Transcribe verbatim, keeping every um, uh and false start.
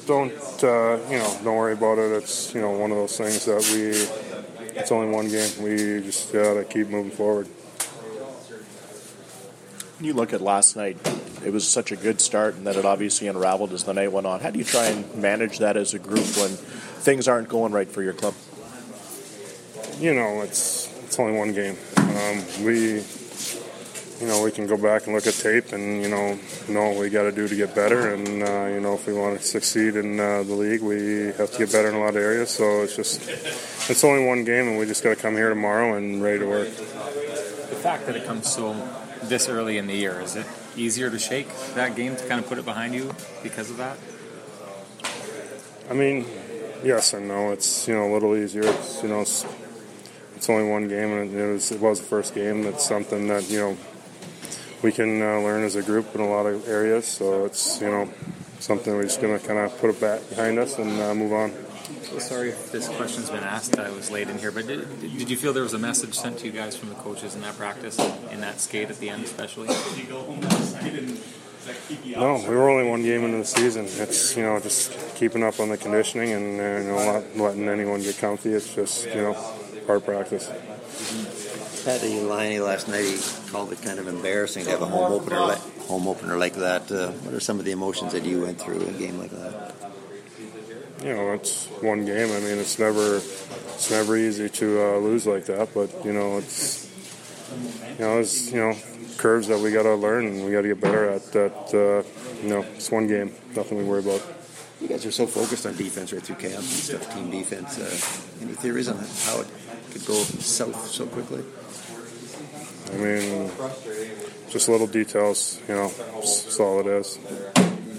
don't uh, you know don't worry about it. It's you know one of those things that we. It's only one game. We just gotta keep moving forward. When you look at last night, it was such a good start, and then it obviously unraveled as the night went on. How do you try and manage that as a group when things aren't going right for your club? You know, it's it's only one game. Um, we. You know, we can go back and look at tape and, you know, know what we got to do to get better. And, uh, you know, if we want to succeed in uh, the league, we have to get better in a lot of areas. So it's just, it's only one game, and we just got to come here tomorrow and ready to work. The fact that it comes so this early in the year, is it easier to shake that game to kind of put it behind you because of that? I mean, yes and no. It's, you know, a little easier. It's, you know, it's, it's only one game, and it was, it was the first game. It's something that, you know, we can uh, learn as a group in a lot of areas, so it's, you know, something we're just going to kind of put it back behind us and uh, move on. So sorry if this question's been asked. I was late in here, but did, did you feel there was a message sent to you guys from the coaches in that practice, in that skate at the end especially? No, we were only one game into the season. It's, you know, just keeping up on the conditioning and, uh, you know, not letting anyone get comfy. It's just, you know, hard practice. Patty Laine last night, he called it kind of embarrassing to have a home opener like, home opener like that. Uh, what are some of the emotions that you went through in a game like that? You know, it's one game. I mean, it's never it's never easy to uh, lose like that. But you know, it's you know, it's you know curves that we got to learn and we got to get better at. That uh, you know, it's one game. Nothing we worry about. You guys are so focused on defense right through camp and stuff, team defense. Uh, any theories on how it could go south so quickly? I mean, just little details, you know, that's all it is.